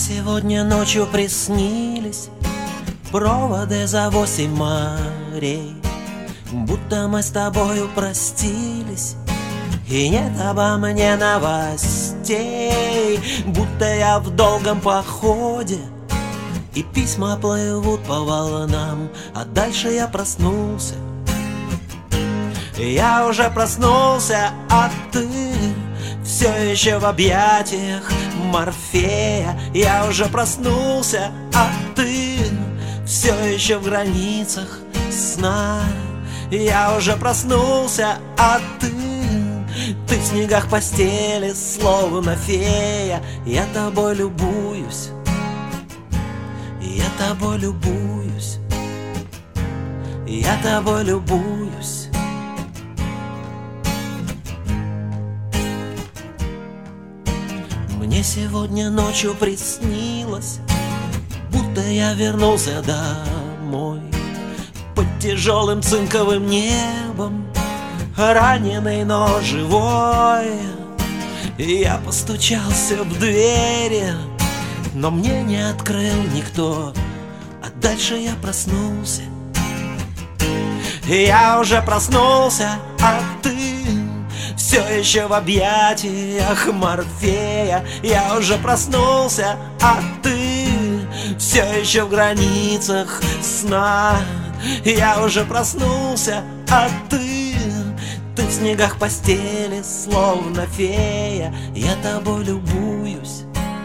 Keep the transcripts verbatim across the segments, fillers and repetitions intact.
сегодня ночью приснились проводы за восемь морей, будто мы с тобою простились, и нет обо мне новостей, будто я в долгом походе, и письма плывут по волнам, а дальше я проснулся. Я уже проснулся, а ты все еще в объятиях Морфея. Я уже проснулся, а ты все еще в границах сна. Я уже проснулся, а ты Ты в снегах постели, словно фея. Я тобой любуюсь, я тобой любуюсь, я тобой любуюсь. Мне сегодня ночью приснилось, будто я вернулся домой под тяжелым цинковым небом, раненый, но живой. И я постучался в двери, но мне не открыл никто, а дальше я проснулся. Я уже проснулся, а ты все еще в объятиях Морфея. Я уже проснулся, а ты все еще в границах сна. Я уже проснулся, а ты Ты в снегах постели, словно фея. Я тобой любуюсь,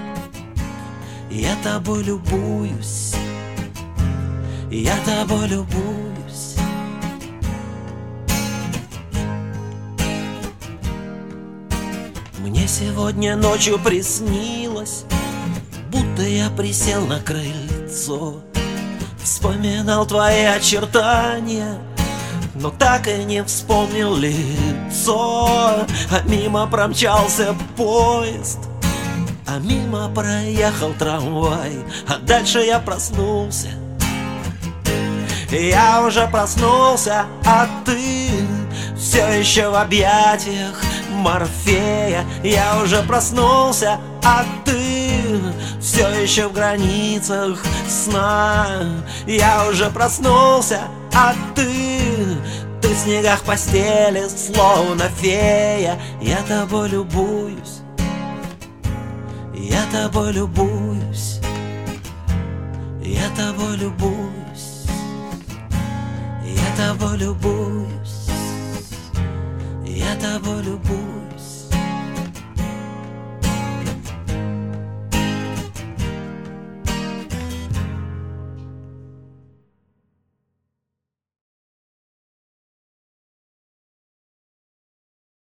я тобой любуюсь, я тобой любуюсь. Мне сегодня ночью приснилось, будто я присел на крыльцо, вспоминал твои очертания, но так и не вспомнил лицо. А мимо промчался поезд, а мимо проехал трамвай, а дальше я проснулся. Я уже проснулся, а ты все еще в объятиях Морфея. Я уже проснулся, а ты все еще в границах сна. Я уже проснулся, а ты Ты в снегах постели, словно фея. Я тобой любуюсь, я тобой любуюсь, я тобой любуюсь, я тобой любуюсь, я тобой любуюсь.